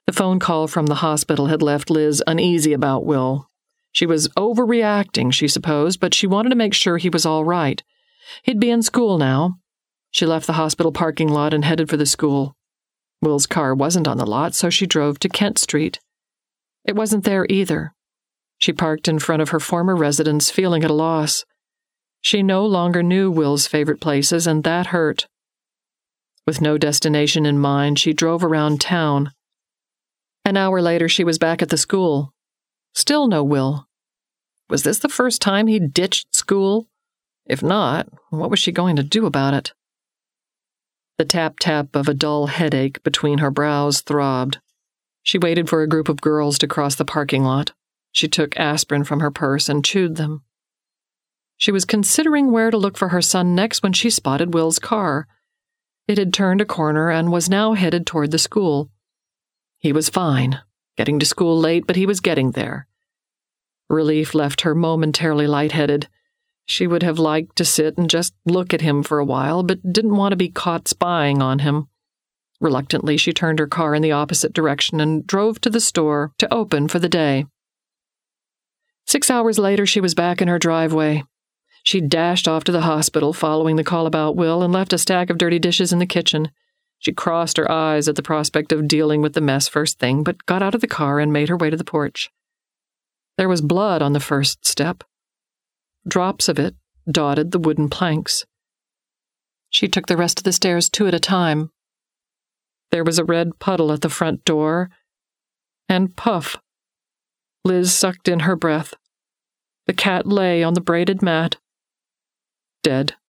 The phone call from the hospital had left Liz uneasy about Will. She was overreacting, she supposed, but she wanted to make sure he was all right. He'd be in school now. She left the hospital parking lot and headed for the school. Will's car wasn't on the lot, so she drove to Kent Street. It wasn't there either. She parked in front of her former residence, feeling at a loss. She no longer knew Will's favorite places, and that hurt. With no destination in mind, she drove around town. An hour later, she was back at the school. Still no Will. Was this the first time he'd ditched school? If not, what was she going to do about it? The tap-tap of a dull headache between her brows throbbed. She waited for a group of girls to cross the parking lot. She took aspirin from her purse and chewed them. She was considering where to look for her son next when she spotted Will's car. It had turned a corner and was now headed toward the school. He was fine, getting to school late, but he was getting there. Relief left her momentarily lightheaded. She would have liked to sit and just look at him for a while, but didn't want to be caught spying on him. Reluctantly, she turned her car in the opposite direction and drove to the store to open for the day. 6 hours later, she was back in her driveway. She dashed off to the hospital following the call about Will and left a stack of dirty dishes in the kitchen. She crossed her eyes at the prospect of dealing with the mess first thing, but got out of the car and made her way to the porch. There was blood on the first step. Drops of it dotted the wooden planks. She took the rest of the stairs 2 at a time. There was a red puddle at the front door, and puff. Liz sucked in her breath. The cat lay on the braided mat, dead.